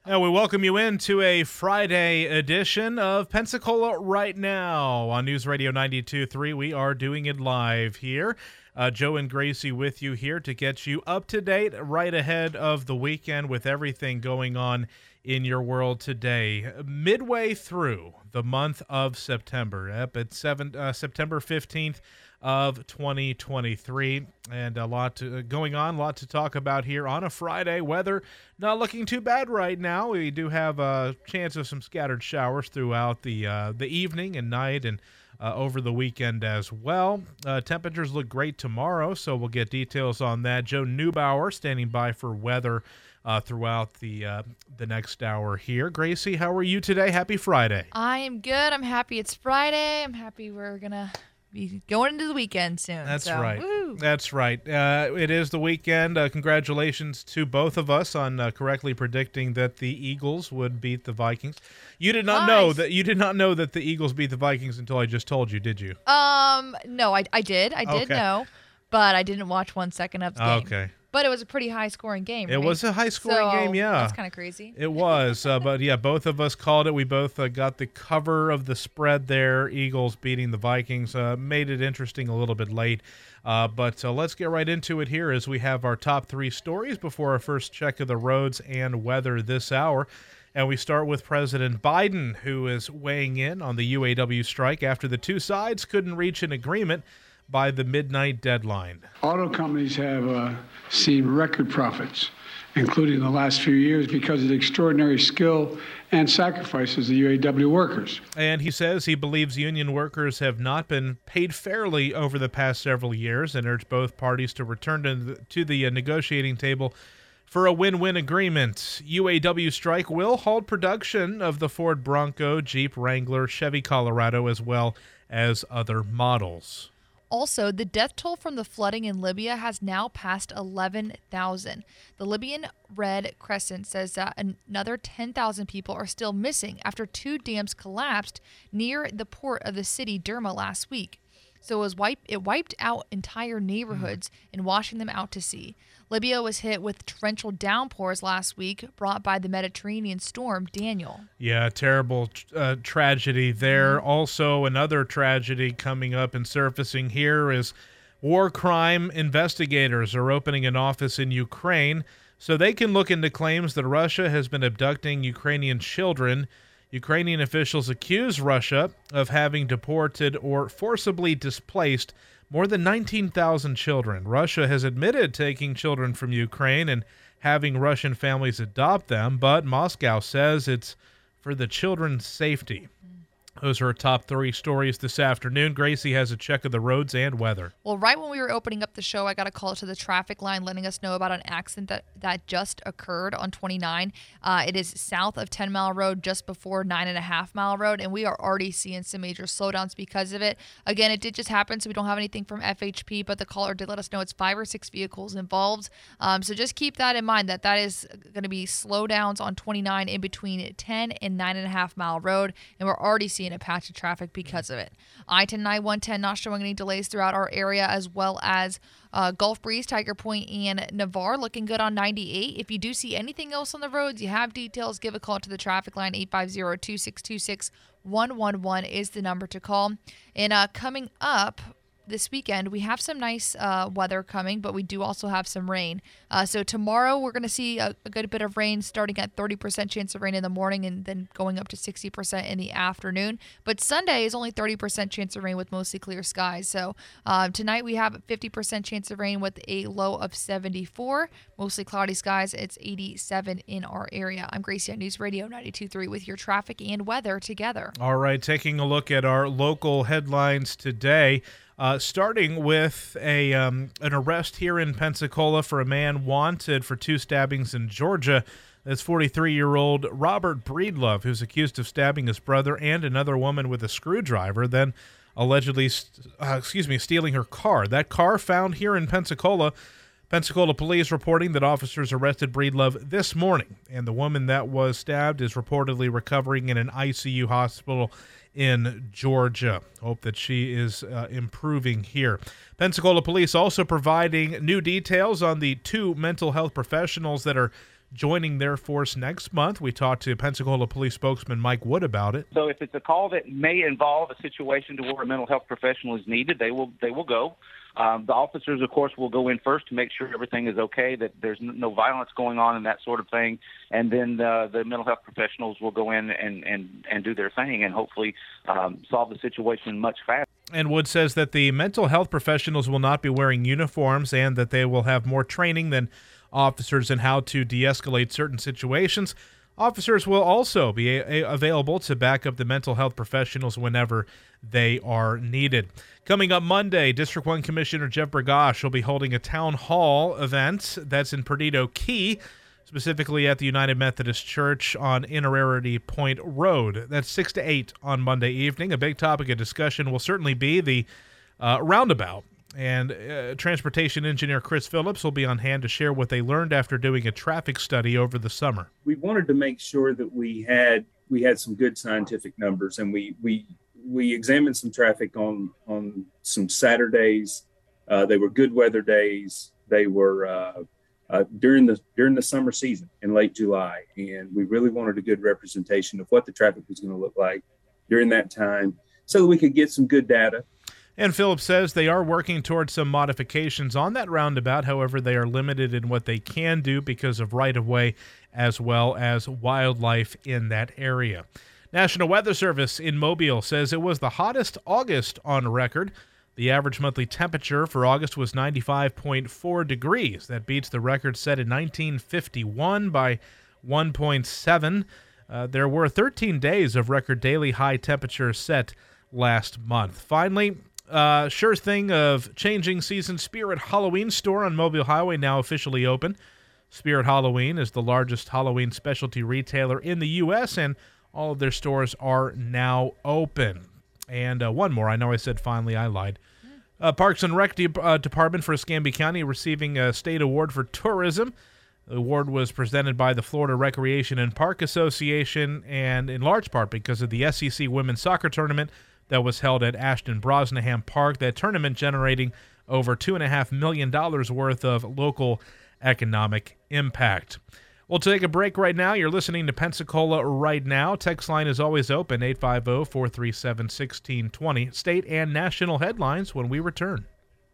And we welcome you into a Friday edition of Pensacola Right Now on News Radio 92.3. We are doing it live here. Joe and Gracie with you here to get you up to date right ahead of the weekend with everything going on in your world today. Midway through the month of September, it's September 15th of 2023, and a lot going on, a lot to talk about here on a Friday. Weather not looking too bad right now. We do have a chance of some scattered showers throughout the evening and night, and over the weekend as well. Temperatures look great tomorrow, so we'll get details on that. Joe Neubauer standing by for weather throughout the next hour here. Gracie, how are you today? Happy Friday. I am good. I'm happy it's Friday. I'm happy we're going to be going into the weekend soon. That's right. Woo. That's right. It is the weekend. Congratulations to both of us on correctly predicting that the Eagles would beat the Vikings. You did not know that the Eagles beat the Vikings until I just told you, did you? No, I did. I did know, but I didn't watch 1 second of the game. Okay. But it was a pretty high-scoring game, right? It was a high-scoring game, yeah. That's kind of crazy. It was, but yeah, both of us called it. We both got the cover of the spread there. Eagles beating the Vikings made it interesting a little bit late. But let's get right into it here as we have our top three stories before our first check of the roads and weather this hour. And we start with President Biden, who is weighing in on the UAW strike after the two sides couldn't reach an agreement by the midnight deadline. Auto companies have seen record profits, including the last few years, because of the extraordinary skill and sacrifices of the UAW workers. And he says he believes union workers have not been paid fairly over the past several years and urged both parties to return to the negotiating table for a win-win agreement. UAW strike will halt production of the Ford Bronco, Jeep Wrangler, Chevy Colorado, as well as other models. Also, the death toll from the flooding in Libya has now passed 11,000. The Libyan Red Crescent says that another 10,000 people are still missing after two dams collapsed near the port of the city Derma last week. So it wiped out entire neighborhoods and washing them out to sea. Libya was hit with torrential downpours last week brought by the Mediterranean storm Daniel. Yeah, terrible tragedy there. Also, another tragedy coming up and surfacing here is war crime investigators are opening an office in Ukraine so they can look into claims that Russia has been abducting Ukrainian children. Ukrainian officials accuse Russia of having deported or forcibly displaced more than 19,000 children. Russia has admitted taking children from Ukraine and having Russian families adopt them, but Moscow says it's for the children's safety. Those are our top three stories this afternoon. Gracie has a check of the roads and weather. Well, right when we were opening up the show, I got a call to the traffic line letting us know about an accident that just occurred on 29. It is south of 10 Mile Road, just before 9.5 Mile Road, and we are already seeing some major slowdowns because of it. Again, it did just happen, so we don't have anything from FHP, but the caller did let us know it's 5 or 6 vehicles involved. So just keep that in mind, that is going to be slowdowns on 29 in between 10 and 9.5 Mile Road, and we're already seeing a patch of traffic because of it. I-10, I-110 not showing any delays throughout our area, as well as Gulf Breeze, Tiger Point, and Navarre looking good on 98. If you do see anything else on the roads, you have details, give a call to the traffic line. 850-2626-111 is the number to call. And coming up this weekend, we have some nice weather coming, but we do also have some rain. So tomorrow we're going to see a good bit of rain, starting at 30% chance of rain in the morning and then going up to 60% in the afternoon. But Sunday is only 30% chance of rain with mostly clear skies. So tonight we have a 50% chance of rain with a low of 74. Mostly cloudy skies. It's 87 in our area. I'm Gracie on News Radio 92.3 with your traffic and weather together. All right, taking a look at our local headlines today. Starting with an arrest here in Pensacola for a man wanted for two stabbings in Georgia. That's 43-year-old Robert Breedlove, who's accused of stabbing his brother and another woman with a screwdriver, then allegedly stealing her car. That car found here in Pensacola. Pensacola police reporting that officers arrested Breedlove this morning, and the woman that was stabbed is reportedly recovering in an ICU hospital in Georgia. Hope that she is improving here. Pensacola police also providing new details on the two mental health professionals that are joining their force next month. We talked to Pensacola Police spokesman Mike Wood about it. So if it's a call that may involve a situation to where a mental health professional is needed, they will go. The officers, of course, will go in first to make sure everything is okay, that there's no violence going on and that sort of thing. And then the mental health professionals will go in and do their thing and hopefully solve the situation much faster. And Wood says that the mental health professionals will not be wearing uniforms and that they will have more training than officers in how to de-escalate certain situations. Officers will also be available to back up the mental health professionals whenever they are needed. Coming up Monday, District 1 Commissioner Jeff Bergosh will be holding a town hall event that's in Perdido Key, specifically at the United Methodist Church on Innerarity Point Road. That's 6 to 8 on Monday evening. A big topic of discussion will certainly be the roundabout. And transportation engineer Chris Phillips will be on hand to share what they learned after doing a traffic study over the summer. We wanted to make sure that we had some good scientific numbers, and we examined some traffic on some Saturdays. They were good weather days. They were during the summer season in late July, and we really wanted a good representation of what the traffic was going to look like during that time, so that we could get some good data. And Phillips says they are working towards some modifications on that roundabout. However, they are limited in what they can do because of right-of-way as well as wildlife in that area. National Weather Service in Mobile says it was the hottest August on record. The average monthly temperature for August was 95.4 degrees. That beats the record set in 1951 by 1.7. There were 13 days of record daily high temperatures set last month. Finally, sure thing of changing season, Spirit Halloween store on Mobile Highway now officially open. Spirit Halloween is the largest Halloween specialty retailer in the U.S., and all of their stores are now open. And one more. I know I said finally. I lied. Parks and Rec Department for Escambia County receiving a state award for tourism. The award was presented by the Florida Recreation and Park Association, and in large part because of the SEC Women's Soccer Tournament that was held at Ashton Brosnahan Park. That tournament generating over $2.5 million worth of local economic impact. We'll take a break right now. You're listening to Pensacola Right Now. Text line is always open, 850-437-1620. State and national headlines when we return.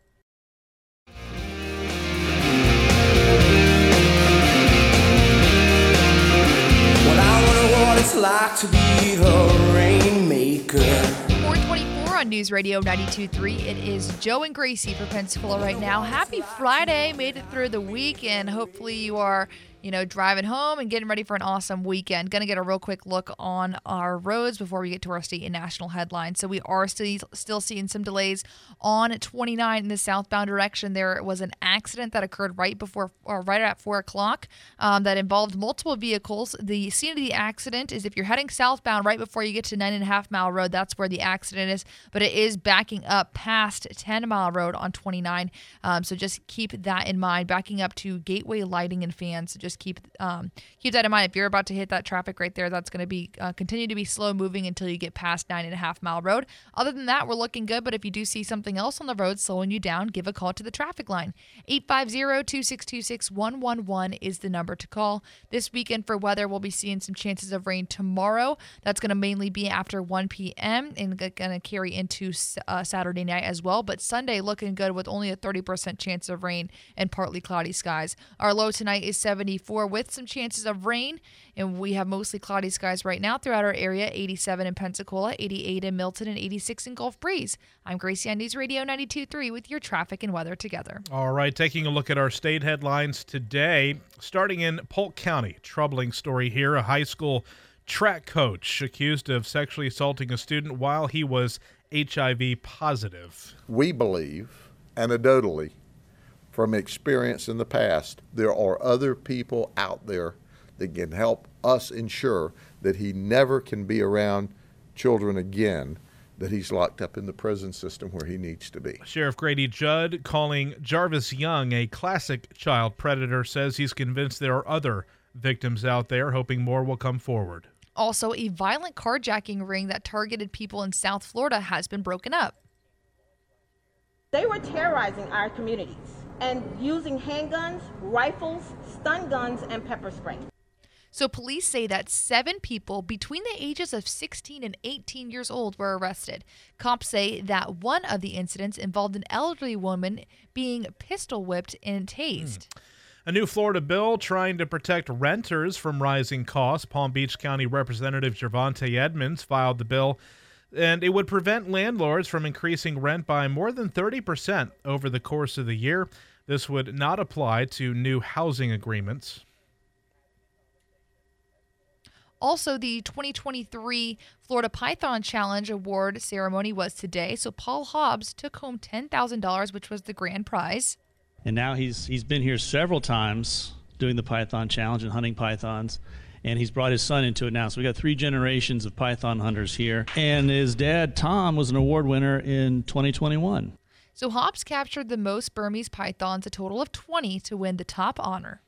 Well, I wonder what it's like to be the rainmaker. 424 on News Radio 92.3. It is Joe and Gracie for Pensacola Right Now. Happy Friday. Made it through the week, and hopefully you are driving home and getting ready for an awesome weekend. Going to get a real quick look on our roads before we get to our state and national headlines. So we are still seeing some delays on 29 in the southbound direction. There was an accident that occurred right at 4 o'clock that involved multiple vehicles. The scene of the accident is if you're heading southbound right before you get to 9.5 Mile Road, that's where the accident is. But it is backing up past 10 Mile Road on 29. So just keep that in mind. Backing up to Gateway Lighting and Fans. Just keep that in mind. If you're about to hit that traffic right there, that's going to be continue to be slow moving until you get past 9.5 Mile Road. Other than that, we're looking good. But if you do see something else on the road slowing you down, give a call to the traffic line. 850-262-6111 is the number to call. This weekend for weather, we'll be seeing some chances of rain tomorrow. That's going to mainly be after 1 p.m. and going to carry into Saturday night as well. But Sunday looking good with only a 30% chance of rain and partly cloudy skies. Our low tonight is 74 with some chances of rain, and we have mostly cloudy skies right now throughout our area. 87 in Pensacola, 88 in Milton, and 86 in Gulf Breeze. I'm Gracie on News Radio 92.3 with your traffic and weather together. All right, taking a look at our state headlines today. Starting in Polk County, troubling story here. A high school track coach accused of sexually assaulting a student while he was HIV positive. We believe, anecdotally, from experience in the past, there are other people out there that can help us ensure that he never can be around children again, that he's locked up in the prison system where he needs to be. Sheriff Grady Judd, calling Jarvis Young a classic child predator, says he's convinced there are other victims out there, hoping more will come forward. Also, a violent carjacking ring that targeted people in South Florida has been broken up. They were terrorizing our communities. and using handguns, rifles, stun guns, and pepper spray. So police say that 7 people between the ages of 16 and 18 years old were arrested. Cops say that one of the incidents involved an elderly woman being pistol whipped and tased. A new Florida bill trying to protect renters from rising costs. Palm Beach County Representative Gervonta Edmonds filed the bill, and it would prevent landlords from increasing rent by more than 30% over the course of the year. This would not apply to new housing agreements. Also, the 2023 Florida Python Challenge award ceremony was today. So Paul Hobbs took home $10,000, which was the grand prize. And now he's been here several times doing the Python Challenge and hunting pythons. And he's brought his son into it now. So we got 3 generations of python hunters here. And his dad, Tom, was an award winner in 2021. So Hobbs captured the most Burmese pythons, a total of 20, to win the top honor.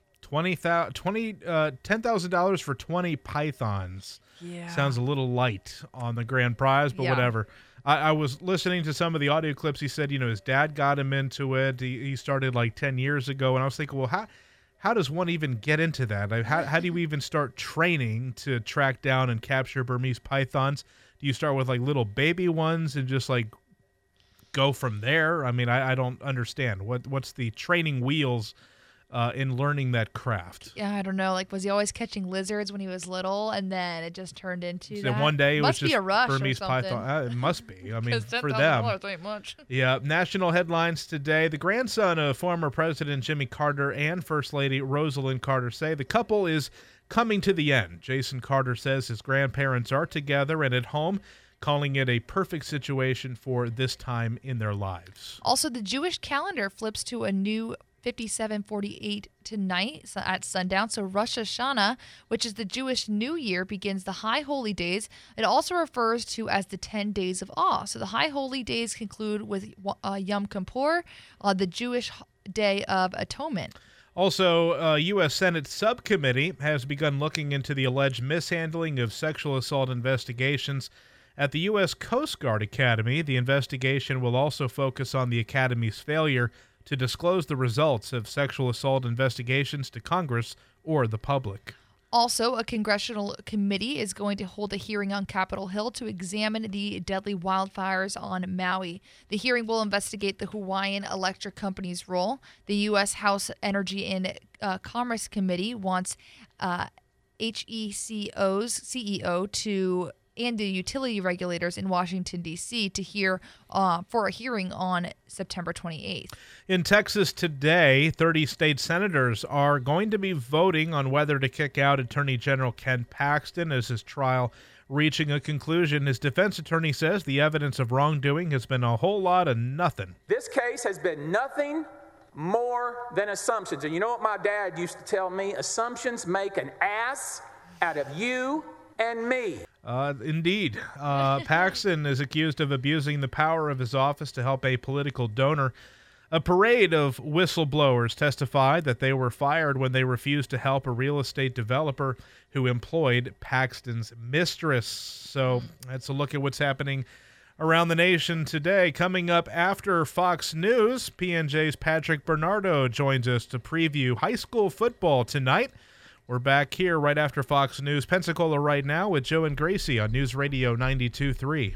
$10,000 for 20 pythons. Yeah. Sounds a little light on the grand prize, but whatever. I was listening to some of the audio clips. He said, his dad got him into it. He started like 10 years ago. And I was thinking, well, how does one even get into that? Like, how do you even start training to track down and capture Burmese pythons? Do you start with like little baby ones and just like go from there? I mean, I don't understand. What's the training wheels in learning that craft? Yeah, I don't know. Like, was he always catching lizards when he was little, and then it just turned into that? One day it must was be just a rush Burmese or something. python. It must be. I mean, for $10,000 them. ain't much. Yeah. National headlines today. The grandson of former President Jimmy Carter and First Lady Rosalind Carter say the couple is coming to the end. Jason Carter says his grandparents are together and at home, calling it a perfect situation for this time in their lives. Also, the Jewish calendar flips to a new 5748 tonight at sundown. So Rosh Hashanah, which is the Jewish New Year, begins the High Holy Days. It also refers to as the 10 days of awe. So the High Holy Days conclude with Yom Kippur, the Jewish Day of Atonement. Also, a U.S. Senate subcommittee has begun looking into the alleged mishandling of sexual assault investigations at the U.S. Coast Guard Academy. The investigation will also focus on the Academy's failure to disclose the results of sexual assault investigations to Congress or the public. Also, a congressional committee is going to hold a hearing on Capitol Hill to examine the deadly wildfires on Maui. The hearing will investigate the Hawaiian Electric Company's role. The U.S. House Energy and Commerce Committee wants HECO's CEO and the utility regulators in Washington, D.C. to hear for a hearing on September 28th. In Texas today, 30 state senators are going to be voting on whether to kick out Attorney General Ken Paxton as his trial reaching a conclusion. His defense attorney says the evidence of wrongdoing has been a whole lot of nothing. This case has been nothing more than assumptions. And you know what my dad used to tell me? Assumptions make an ass out of you and me. Indeed. Paxton is accused of abusing the power of his office to help a political donor. A parade of whistleblowers testified that they were fired when they refused to help a real estate developer who employed Paxton's mistress. So that's a look at what's happening around the nation today. Coming up after Fox News, PNJ's Patrick Bernardo joins us to preview high school football tonight. We're back here right after Fox News. Pensacola Right Now with Joe and Gracie on News Radio 92.3.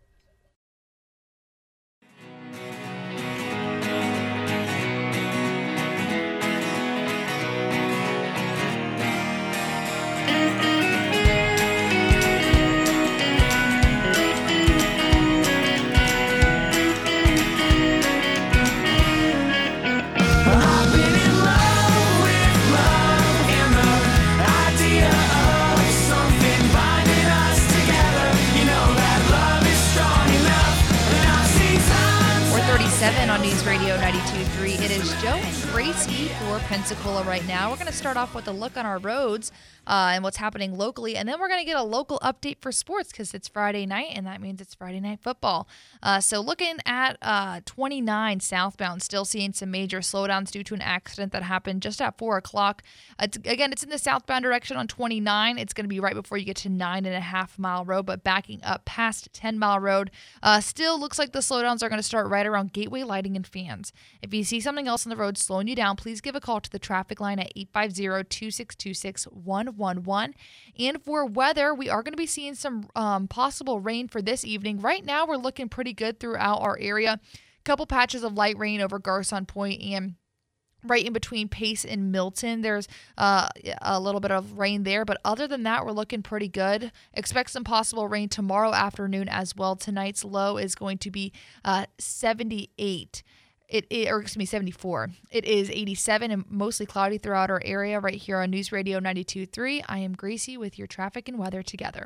On News Radio 92.3, it is Joe and Gracie for Pensacola Right Now. We're going to start off with a look on our roads. and what's happening locally. And then we're going to get a local update for sports because it's Friday night, and that means it's Friday Night Football. So looking at 29 southbound, still seeing some major slowdowns due to an accident that happened just at 4 o'clock. It's in the southbound direction on 29. It's going to be right before you get to 9.5 Mile Road, but backing up past 10 Mile Road. Still looks like the slowdowns are going to start right around Gateway Lighting and Fans. If you see something else on the road slowing you down, please give a call to the traffic line at 850-262-6111. And for weather, we are going to be seeing some possible rain for this evening. Right now, we're looking pretty good throughout our area. Couple patches of light rain over Garcon Point and right in between Pace and Milton. There's a little bit of rain there, but other than that, we're looking pretty good. Expect some possible rain tomorrow afternoon as well. Tonight's low is going to be 78. 74. It is 87 and mostly cloudy throughout our area right here on News Radio 92.3. I am Gracie with your traffic and weather together.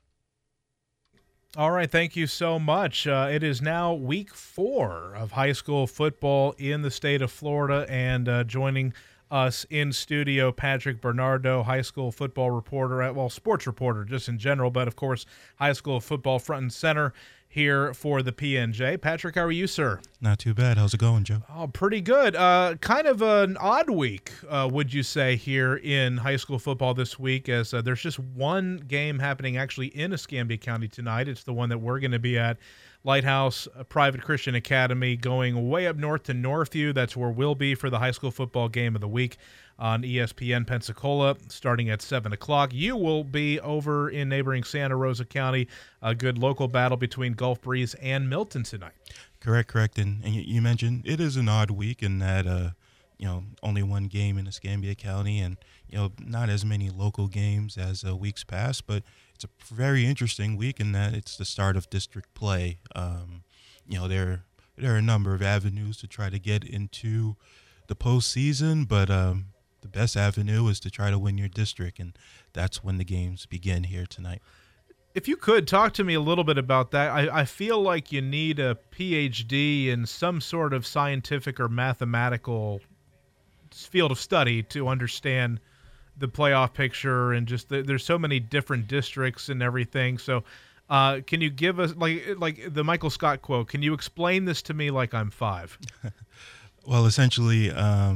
All right, thank you so much. It is now week 4 of high school football in the state of Florida, and joining us in studio, Patrick Bernardo, high school football reporter, sports reporter just in general, but of course, high school football front and center here for the PNJ. Patrick, how are you, sir? Not too bad. How's it going, Joe? Oh, pretty good. Kind of an odd week, would you say, here in high school football this week, as there's just one game happening actually in Escambia County tonight. It's the one that we're going to be at, Lighthouse Private Christian Academy, going way up north to Northview. That's where we'll be for the high school football game of the week on ESPN Pensacola, starting at 7 o'clock. You will be over in neighboring Santa Rosa County, a good local battle between Gulf Breeze and Milton tonight. Correct. And you mentioned it is an odd week in that, only one game in Escambia County and, not as many local games as weeks past, but it's a very interesting week in that it's the start of district play. There are a number of avenues to try to get into the postseason, but the best avenue is to try to win your district, and that's when the games begin here tonight. If you could talk to me a little bit about that, I feel like you need a PhD in some sort of scientific or mathematical field of study to understand the playoff picture, and just there's so many different districts and everything. So can you give us, like the Michael Scott quote, can you explain this to me like I'm 5? Well, essentially,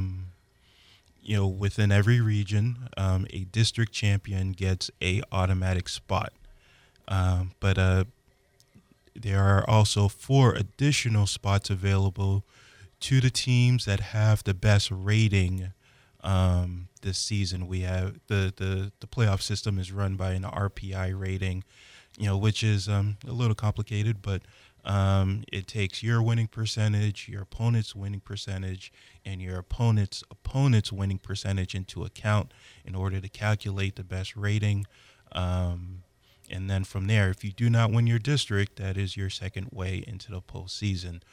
within every region, a district champion gets a automatic spot. But there are also 4 additional spots available to the teams that have the best rating this season. We have the playoff system is run by an RPI rating, which is a little complicated, but it takes your winning percentage, your opponent's winning percentage, and your opponent's winning percentage into account in order to calculate the best rating. And then from there, if you do not win your district, that is your second way into the postseason.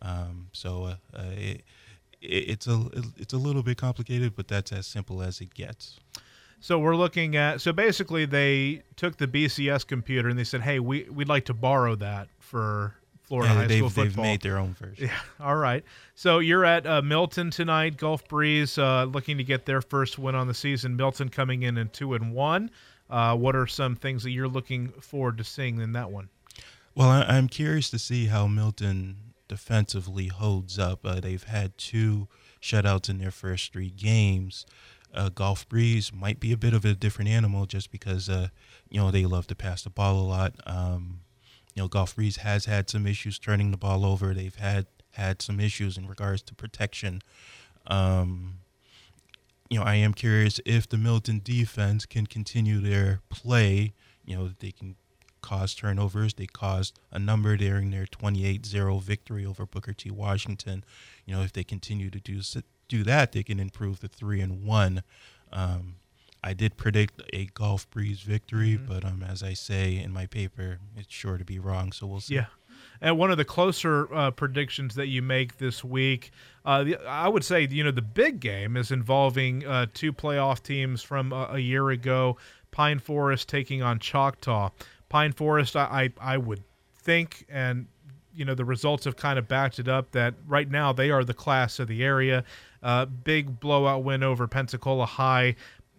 It's a little bit complicated, but that's as simple as it gets. So we're looking at, basically they took the BCS computer and they said, hey, we'd like to borrow that for Florida high school football. They've made their own version. Yeah, all right. So you're at Milton tonight. Gulf Breeze looking to get their first win on the season. Milton coming in 2-1. What are some things that you're looking forward to seeing in that one? Well, I'm curious to see how Milton defensively holds up. They've had 2 shutouts in their first 3 games. Gulf Breeze might be a bit of a different animal just because, they love to pass the ball a lot. Gulf Breeze has had some issues turning the ball over. They've had some issues in regards to protection. I am curious if the Milton defense can continue their play. They can cause turnovers. They caused a number during their 28-0 victory over Booker T. Washington. If they continue to do that, they can improve to 3-1. I did predict a Gulf Breeze victory, but as I say in my paper, it's sure to be wrong, so we'll see. Yeah. And one of the closer predictions that you make this week, I would say, the big game is involving 2 playoff teams from a year ago, Pine Forest taking on Choctaw. Pine Forest, I would think, and the results have kind of backed it up, that right now they are the class of the area. Big blowout win over Pensacola High.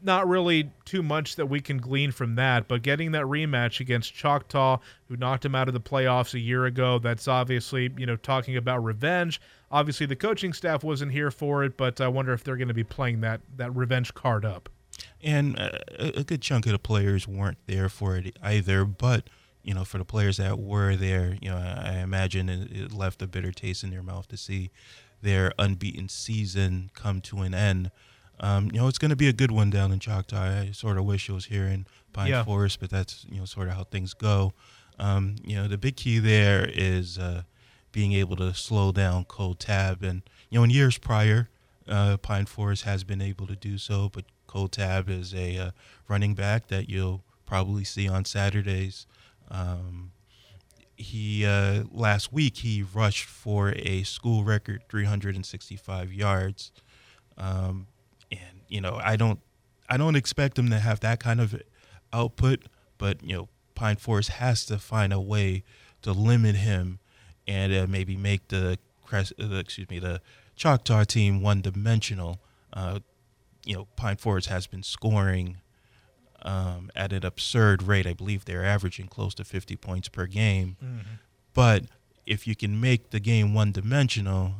not really too much that we can glean from that, but getting that rematch against Choctaw, who knocked him out of the playoffs a year ago, that's obviously, talking about revenge. Obviously, the coaching staff wasn't here for it, but I wonder if they're going to be playing that revenge card up. And a good chunk of the players weren't there for it either, but, for the players that were there, I imagine it left a bitter taste in their mouth to see their unbeaten season come to an end. It's going to be a good one down in Choctaw. I sort of wish it was here in Pine Forest, but that's, sort of how things go. The big key there is being able to slow down Cole Tabb. And, in years prior, Pine Forest has been able to do so, but Cole Tabb is a running back that you'll probably see on Saturdays. Last week, he rushed for a school record 365 yards. I don't expect him to have that kind of output, but Pine Forest has to find a way to limit him and maybe make the Choctaw team one-dimensional. Pine Forest has been scoring at an absurd rate. I believe they're averaging close to 50 points per game. Mm-hmm. But if you can make the game one-dimensional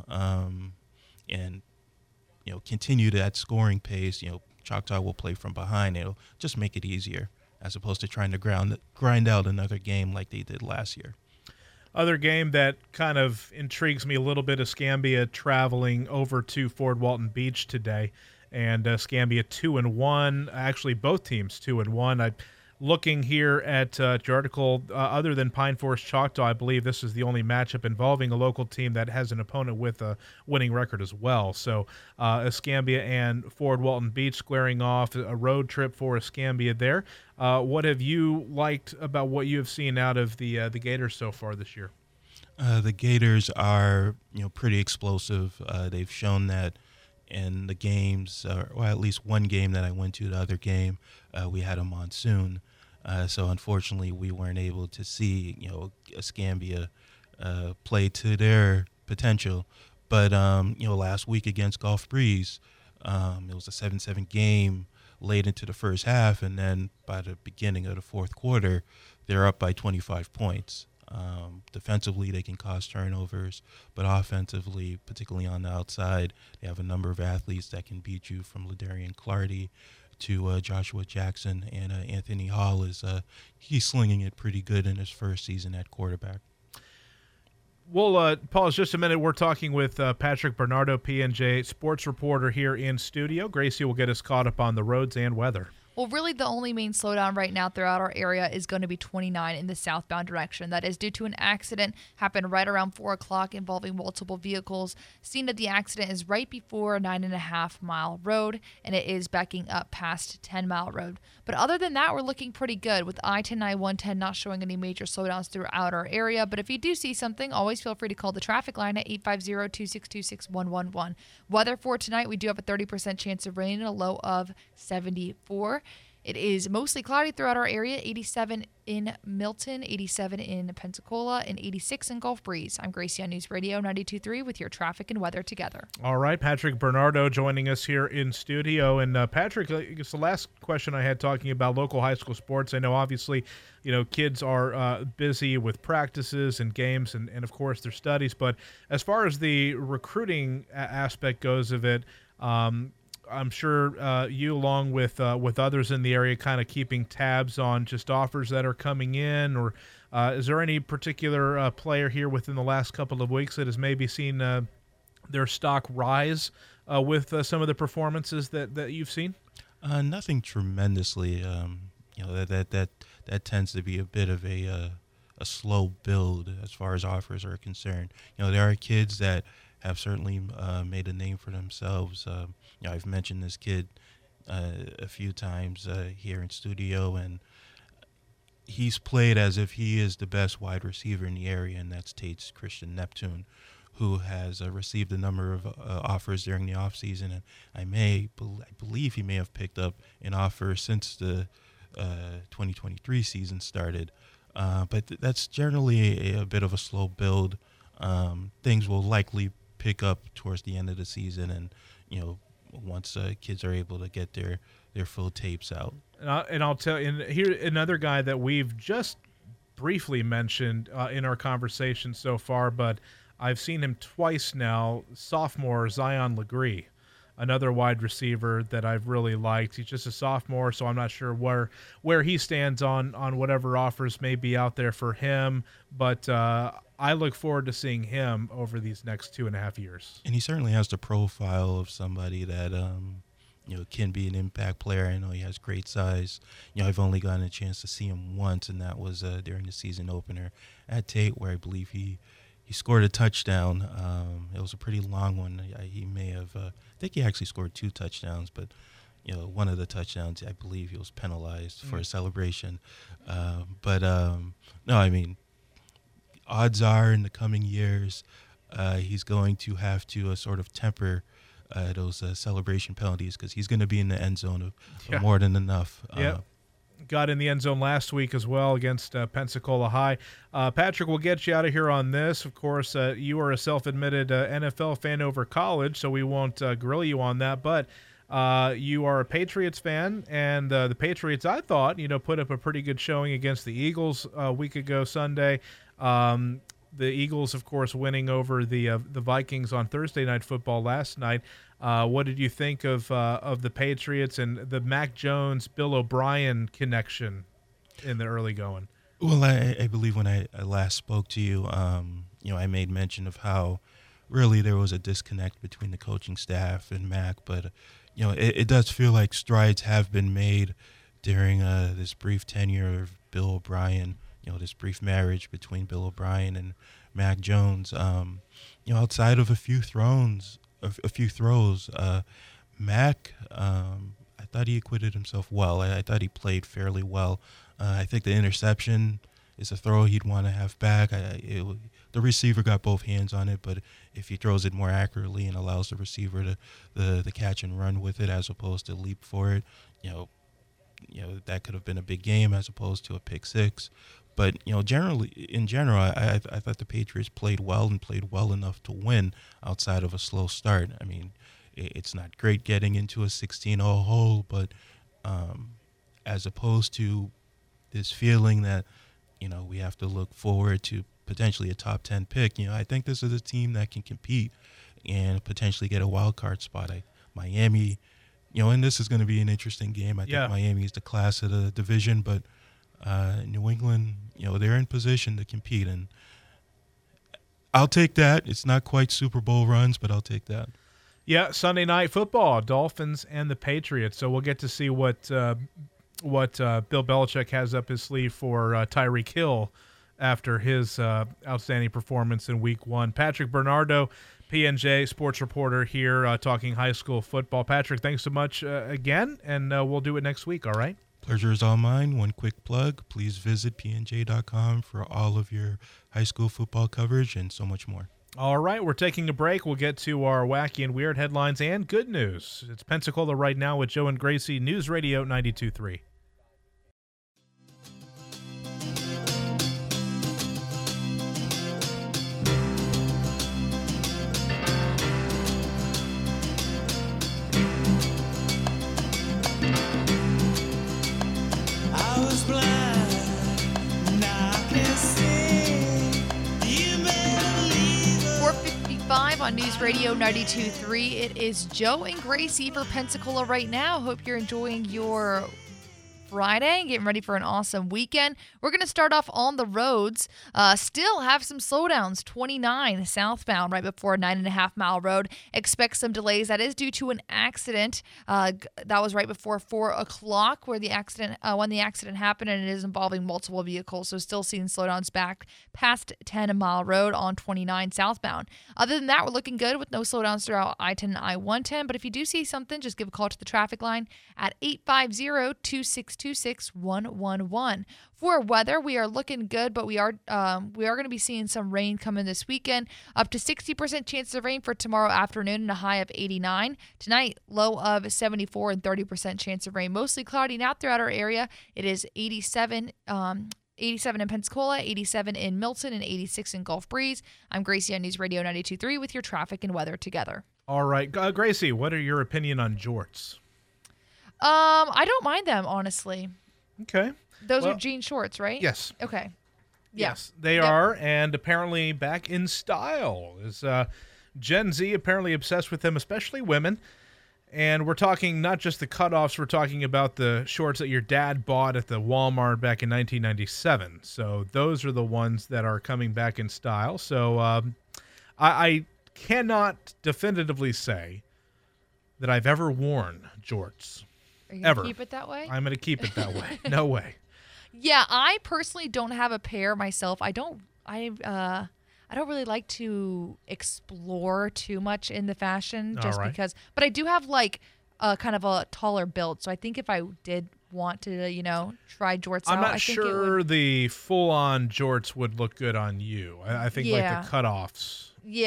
and continue that scoring pace, Choctaw will play from behind. It'll just make it easier as opposed to trying to grind out another game like they did last year. Other game that kind of intrigues me a little bit is Escambia traveling over to Fort Walton Beach today. And Escambia 2-1. Actually, both teams 2-1. I'm looking here at your article. Other than Pine Forest Choctaw, I believe this is the only matchup involving a local team that has an opponent with a winning record as well. So Escambia and Fort Walton Beach squaring off, a road trip for Escambia there. What have you liked about what you have seen out of the Gators so far this year? The Gators are pretty explosive. They've shown that in the games, or at least one game that I went to, the other game, we had a monsoon. So unfortunately, we weren't able to see, Escambia play to their potential. But, last week against Gulf Breeze, it was a 7-7 game late into the first half, and then by the beginning of the fourth quarter, they're up by 25 points. Defensively, they can cause turnovers, but offensively, particularly on the outside, they have a number of athletes that can beat you, from Ladarian Clardy to Joshua Jackson, and Anthony Hall he's slinging it pretty good in his first season at quarterback. We'll pause just a minute. We're talking with Patrick Bernardo, P&J sports reporter here in studio. Gracie will get us caught up on the roads and weather. Well, really the only main slowdown right now throughout our area is going to be 29 in the southbound direction. That is due to an accident happened right around 4 o'clock involving multiple vehicles. Scene of the accident is right before 9.5 Mile Road, and it is backing up past 10 Mile Road. But other than that, we're looking pretty good with I-10, I-110 not showing any major slowdowns throughout our area. But if you do see something, always feel free to call the traffic line at 850-262-6111. Weather for tonight, we do have a 30% chance of rain and a low of 74. It is mostly cloudy throughout our area, 87 in Milton, 87 in Pensacola, and 86 in Gulf Breeze. I'm Gracie on News Radio 92.3 with your traffic and weather together. All right, Patrick Bernardo joining us here in studio. And Patrick, I guess the last question I had talking about local high school sports, I know obviously, kids are busy with practices and games and of course their studies. But as far as the recruiting aspect goes of it, I'm sure you, along with others in the area, kind of keeping tabs on just offers that are coming in, or is there any particular player here within the last couple of weeks that has maybe seen their stock rise with some of the performances that you've seen? Nothing tremendously. That tends to be a bit of a slow build as far as offers are concerned. There are kids that have certainly made a name for themselves. I've mentioned this kid a few times here in studio, and he's played as if he is the best wide receiver in the area, and that's Tate's Christian Neptune, who has received a number of offers during the offseason. And I believe he may have picked up an offer since the 2023 season started. But that's generally a bit of a slow build. Things will likely pick up towards the end of the season, and once kids are able to get their their full tapes out. And I'll tell you, here another guy that we've just briefly mentioned in our conversation so far, but I've seen him twice now. Sophomore Zion Legree, another wide receiver that I've really liked. He's just a sophomore, so I'm not sure where he stands on whatever offers may be out there for him. But I look forward to seeing him over these next 2.5 years. And he certainly has the profile of somebody that can be an impact player. I know he has great size. I've only gotten a chance to see him once, and that was during the season opener at Tate, where I believe he scored a touchdown. It was a pretty long one. He may have, I think he actually scored 2 touchdowns, but one of the touchdowns, I believe he was penalized for a celebration. No, I mean, odds are in the coming years, he's going to have to sort of temper those celebration penalties, because he's going to be in the end zone of more than enough. Got in the end zone last week as well against Pensacola High. Patrick, we'll get you out of here on this. Of course, you are a self-admitted NFL fan over college, so we won't grill you on that. But you are a Patriots fan, and the Patriots, I thought, put up a pretty good showing against the Eagles a week ago Sunday. The Eagles, of course, winning over the Vikings on Thursday Night Football last night. What did you think of the Patriots and the Mac Jones, Bill O'Brien connection in the early going? Well, I believe when I last spoke to you, I made mention of how really there was a disconnect between the coaching staff and Mac, but it does feel like strides have been made during this brief tenure of Bill O'Brien. This brief marriage between Bill O'Brien and Mac Jones. Outside of a few throws, Mac, I thought he acquitted himself well. I thought he played fairly well. I think the interception is a throw he'd want to have back. The receiver got both hands on it, but if he throws it more accurately and allows the receiver to catch and run with it as opposed to leap for it, that could have been a big game as opposed to a pick six. But, in general, I thought the Patriots played well and played well enough to win outside of a slow start. I mean, it's not great getting into a 16-0 hole, but as opposed to this feeling that, we have to look forward to potentially a top 10 pick, I think this is a team that can compete and potentially get a wild card spot. Miami, and this is going to be an interesting game. I think Miami is the class of the division, but New England, they're in position to compete, and I'll take that. It's not quite Super Bowl runs, but I'll take that. Yeah, Sunday Night Football, Dolphins and the Patriots. So we'll get to see what Bill Belichick has up his sleeve for Tyreek Hill after his outstanding performance in Week 1. Patrick Bernardo, PNJ sports reporter here, talking high school football. Patrick, thanks so much again, and we'll do it next week, all right? Pleasure is all mine. One quick plug, please visit pnj.com for all of your high school football coverage and so much more. All right, we're taking a break. We'll get to our wacky and weird headlines and good news. It's Pensacola Right Now with Joe and Gracie, News Radio 92.3. On News Radio 92.3, it is Joe and Gracie for Pensacola Right Now. Hope you're enjoying your Friday, getting ready for an awesome weekend. We're going to start off on the roads. Still have some slowdowns. 29 southbound right before 9.5 Mile Road. Expect some delays. That is due to an accident. That was right before 4 o'clock where the accident, when the accident happened, and it is involving multiple vehicles. So still seeing slowdowns back past 10 Mile Road on 29 southbound. Other than that, we're looking good with no slowdowns throughout I-10 and I-110. But if you do see something, just give a call to the traffic line at 850-262-6111. For weather, we are looking good, but we are going to be seeing some rain coming this weekend. Up to 60% chance of rain for tomorrow afternoon and a high of 89. Tonight, low of 74 and 30% chance of rain. Mostly cloudy now throughout our area. It is 87 in Pensacola, 87 in Milton, and 86 in Gulf Breeze. I'm Gracie on News Radio 92.3 with your traffic and weather together. All right. Gracie, what are your opinion on jorts? I don't mind them, honestly. Okay. Those Well, are jean shorts, right? Yes. Okay. Yeah. Yes, they are, and apparently back in style. Is Gen Z apparently obsessed with them, especially women. And we're talking not just the cutoffs, we're talking about the shorts that your dad bought at the Walmart back in 1997. So those are the ones that are coming back in style. So I cannot definitively say that I've ever worn jorts. Are you ever. gonna keep it that way? I'm going to keep it that way. No way. Yeah, I personally don't have a pair myself. I don't really like to explore too much in the fashion just All right. because, but I do have like a kind of a taller build. So I think if I did want to, try jorts I'm out, not I think it sure would, the full-on jorts would look good on you. I think Yeah. like the cutoffs.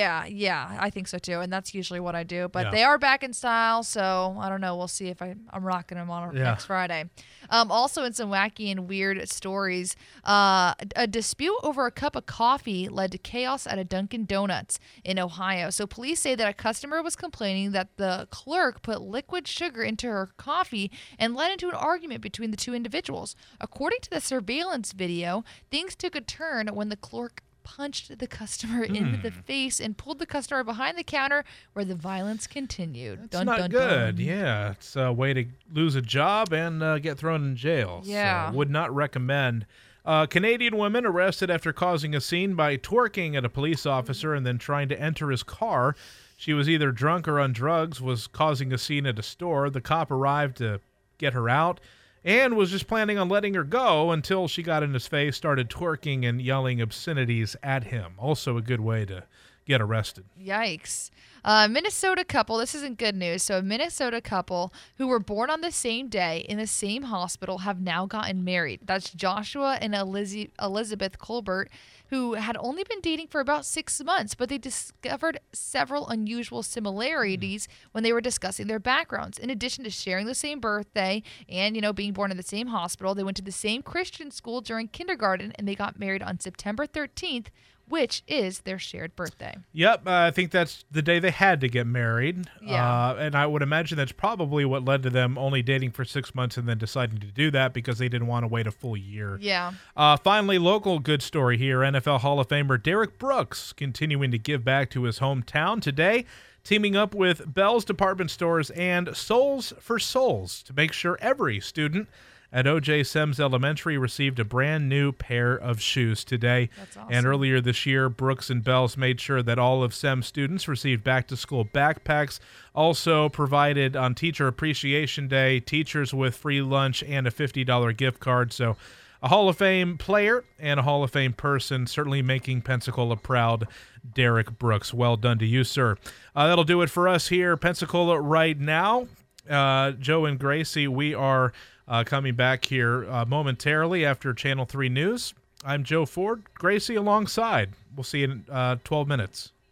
Yeah, I think so too. And that's usually what I do. But Yeah. they are back in style, so I don't know. We'll see if I'm rocking them on Yeah. next Friday. Also, in some wacky and weird stories, a dispute over a cup of coffee led to chaos at a Dunkin' Donuts in Ohio. So police say that a customer was complaining that the clerk put liquid sugar into her coffee and led into an argument between the two individuals. According to the surveillance video, things took a turn when the clerk punched the customer in the face and pulled the customer behind the counter, where the violence continued. It's Dun, not dun, good. dun. Yeah, it's a way to lose a job and get thrown in jail. Yeah. So would not recommend. Canadian woman arrested after causing a scene by twerking at a police officer and then trying to enter his car. She was either drunk or on drugs, was causing a scene at a store. The cop arrived to get her out and was just planning on letting her go until she got in his face, started twerking and yelling obscenities at him. Also a good way to get arrested. Yikes. Minnesota couple, this isn't good news. So a Minnesota couple who were born on the same day in the same hospital have now gotten married. That's Joshua and Elizabeth Colbert, who had only been dating for about 6 months, but they discovered several unusual similarities when they were discussing their backgrounds. In addition to sharing the same birthday and, being born in the same hospital, they went to the same Christian school during kindergarten, and they got married on September 13th, which is their shared birthday. Yep, I think that's the day they had to get married. Yeah. And I would imagine that's probably what led to them only dating for 6 months and then deciding to do that because they didn't want to wait a full year. Yeah. Finally, local good story here. NFL Hall of Famer Derek Brooks continuing to give back to his hometown today, teaming up with Bell's Department Stores and Souls for Souls to make sure every student at O.J. Sims Elementary received a brand new pair of shoes today. That's awesome. And earlier this year, Brooks and Bells made sure that all of Sims students received back-to-school backpacks. Also provided on Teacher Appreciation Day, teachers with free lunch and a $50 gift card. So a Hall of Fame player and a Hall of Fame person, certainly making Pensacola proud. Derek Brooks, well done to you, sir. That'll do it for us here, Pensacola Right Now. Joe and Gracie, we are coming back here momentarily after Channel 3 News. I'm Joe Ford. Gracie alongside. We'll see you in 12 minutes.